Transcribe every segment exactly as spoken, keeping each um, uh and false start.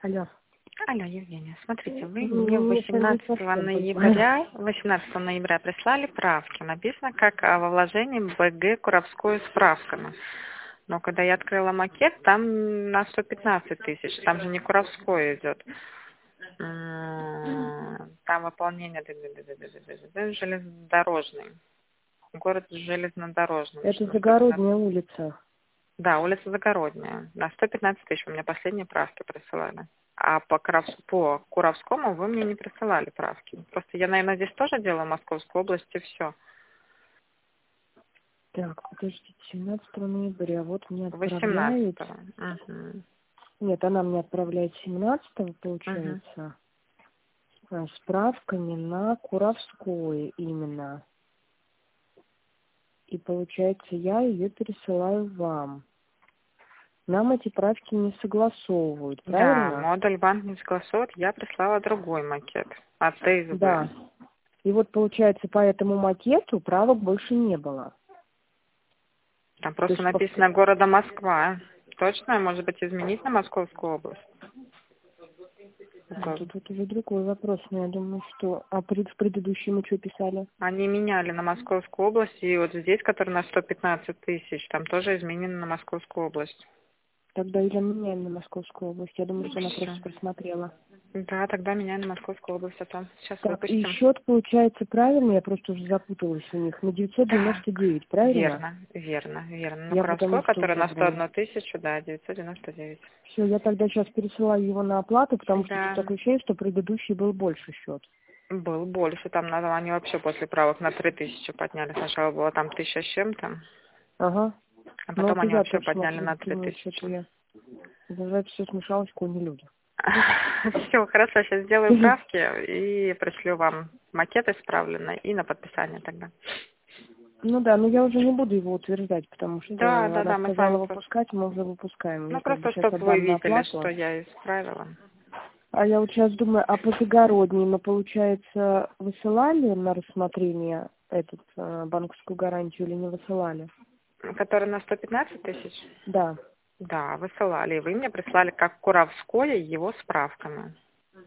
Алло. Алло, Евгения, смотрите, вы Ну, мне мне кажется, восемнадцатого совсем ноября, восемнадцатого ноября прислали правки. Написано, как а, во вложении БГ Куровское справками. Но когда я открыла макет, там на сто пятнадцать тысяч, там же не Куровское идет. М, Там выполнение железнодорожный. Город железнодорожный. Это На сто пятнадцать. Загородняя улица. Да, улица Загородняя. На сто пятнадцать тысяч вы мне последние правки присылали. А по, Куровс- по Куровскому вы мне не присылали правки. Просто я, наверное, здесь тоже делаю Московскую область и все. Так, подождите, семнадцатого ноября. Вот мне отправляет. восемнадцатого. Угу. Нет, она мне отправляет семнадцатого, Угу. получается, а, справками на Куровское именно. И получается, я ее пересылаю вам. Нам эти правки не согласовывают, Да, правильно? модуль банк не согласует, я прислала другой макет от ТСБ. Да. И вот получается, по этому макету правок больше не было. Там То просто есть, по- написано города Москва. Точно, может быть, изменить на Московскую область? ну, Это- тут вот уже другой вопрос, но я думаю, что... А пред- в предыдущем мы что писали? Они меняли на Московскую область, и вот здесь, который на сто пятнадцать тысяч, там тоже изменено на Московскую область. Тогда или меняем на Московскую область. Я думаю, что она Всё. просто просмотрела. Да, тогда меня на Московскую область, а то сейчас Так, и выпустим. счет получается правильно, я просто уже запуталась у них, на девятьсот девяносто Так, девять, правильно? верно, верно, верно. На Я потому Куровской, что который уже, на сто блин... одну тысячу, да, девятьсот девяносто девять. Все, я тогда сейчас пересылаю его на оплату, потому что тут Да, такое ощущение, что предыдущий был больше счет. был больше, там надо, они вообще после правок на три тысячи подняли. Сначала было там тысяча с чем-то, Ага. а Ну, потом это они я вообще тоже подняли смотрю, на три думаю, что-то тысячи. я... Даже это все смешалось, кони люди. Все, хорошо, сейчас сделаю правки и пришлю вам макет исправленный и на подписание тогда. Ну да, но я уже не буду его утверждать, потому Да, что да, она да, мы с вами сказала просто... выпускать, мы уже выпускаем. Я Ну, как бы просто, сейчас чтобы вы отдам на видели, что оплату. я исправила. А я вот сейчас думаю, а по Загородней мы, получается, высылали на рассмотрение этот э, банковскую гарантию или не высылали? Который на сто пятнадцать тысяч? Да. Да, высылали. И вы мне прислали как Куровское его справками.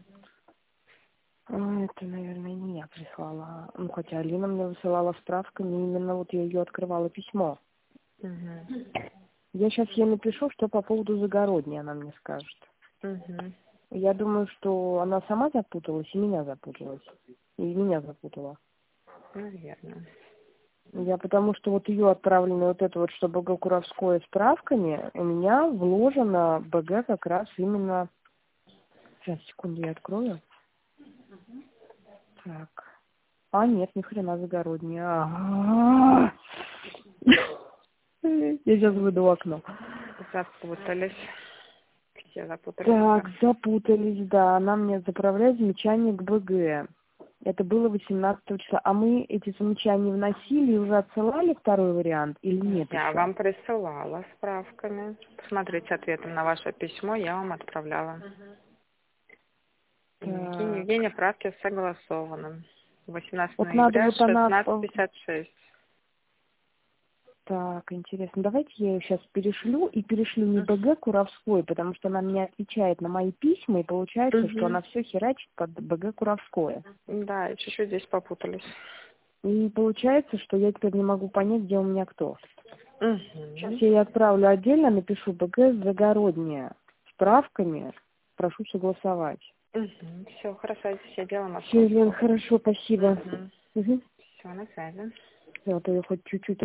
А, это, наверное, не я прислала. Ну, хотя Алина мне высылала справками, именно вот я ее открывала письмо. Угу. Я сейчас ей напишу, что по поводу Загородней она мне скажет. Угу. Я думаю, что она сама запуталась и меня запуталась. И меня запутала. Наверное. Я потому что вот ее отправленную вот это вот, что БГ Куровское справками, у меня вложено БГ как раз именно... Сейчас, секунду, я открою. Так. А, нет, ни хрена Загородняя. Ага. Я сейчас выйду в окно. Запутались. Все запутались. Так, Да. запутались, да. Она мне заправляет замечание к БГ. Это было восемнадцатого числа. А мы эти замечания вносили и уже отсылали второй вариант или нет Я еще? вам присылала справками. Посмотрите ответом на ваше письмо, я вам отправляла. Евгения, Так. Евгения, правки согласованы. восемнадцатого Вот надо ноября, вот она... шестнадцать в- пятьдесят шесть. Так, интересно. Давайте я ее сейчас перешлю и перешлю не БГ Куровской, потому что она мне отвечает на мои письма, и получается, что Угу. она все херачит под БГ Куровское. Да, и чуть-чуть здесь попутались. И получается, что я теперь не могу понять, где у меня кто. Сейчас Угу. я ей отправлю отдельно, напишу БГ Загородняя. Справками прошу согласовать. Угу. Все, хорошо, это все дело Все, московское. Лен, хорошо, спасибо. Угу. Угу. Все, на связи. Вот я хоть чуть-чуть